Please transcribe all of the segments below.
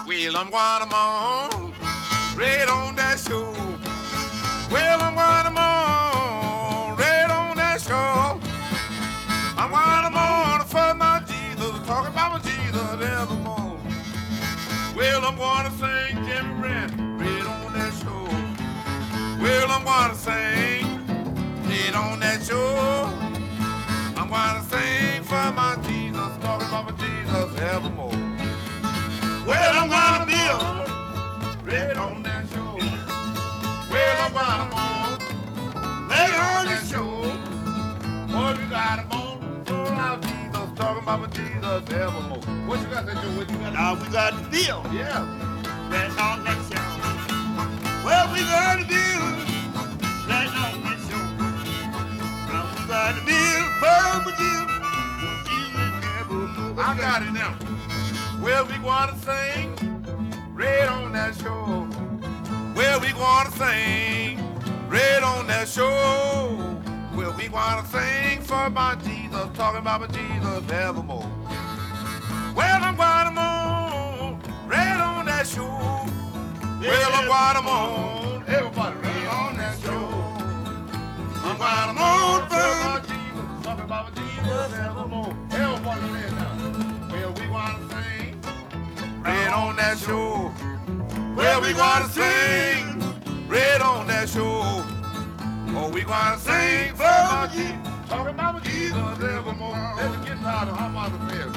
Well, I'm going on, right on that show. Well, I'm going on, right on that show. I'm going on for my Jesus, talking about my Jesus evermore. Well, I'm going to sing Jimmy Brent, right on that show. Well, I'm going to sing, right on that show. I'm going to sing for my Jesus, talking about my Jesus evermore. Well, I'm gonna be right on that show. Well, I'm gonna lay on that show. Boy, we got him on for our Jesus, talking about my Jesus evermore. What you got to do? What you got? Now we got to deal. Yeah. Right on that show. Well, we got to deal. Right on that show. Now we got to deal. For Jesus evermore. I got it now. Well, we gonna sing right on that show. Well, we gonna sing right on that show. Well, we gonna sing for my Jesus, talking about my Jesus evermore. Well, I'm gonna moan right on that show. Well, I'm gonna moan, everybody right on that show. I'm gonna moan for my Jesus, talking about my Jesus evermore. Everybody say it now. Well, we gonna sing right on that show. Well, we gonna sing right on that show. Oh, we gonna sing for my Jesus, talking about my Jesus evermore. Let's get tired of how much it is.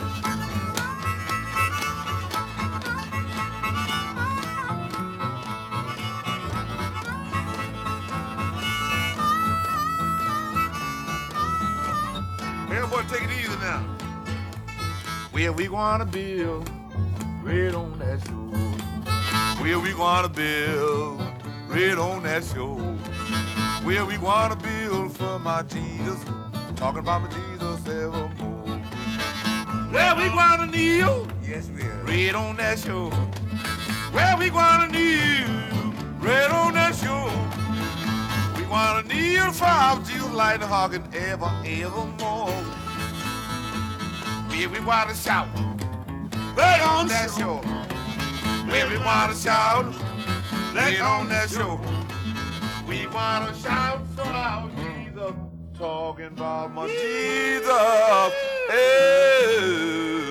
Everybody take it easy now. Where we gonna build right on that show. Where we gonna build right on that show. Where we gonna build for my Jesus, talking about my Jesus evermore. Where we gonna kneel? Yes, we are. Right on that show. Where we gonna kneel? Right on that show. We gonna kneel for our Jesus like the Hawking evermore. Where we wanna shout right on that show. Where we wanna shout right on that show. We wanna shout for our Jesus, talking about my Jesus. Hey.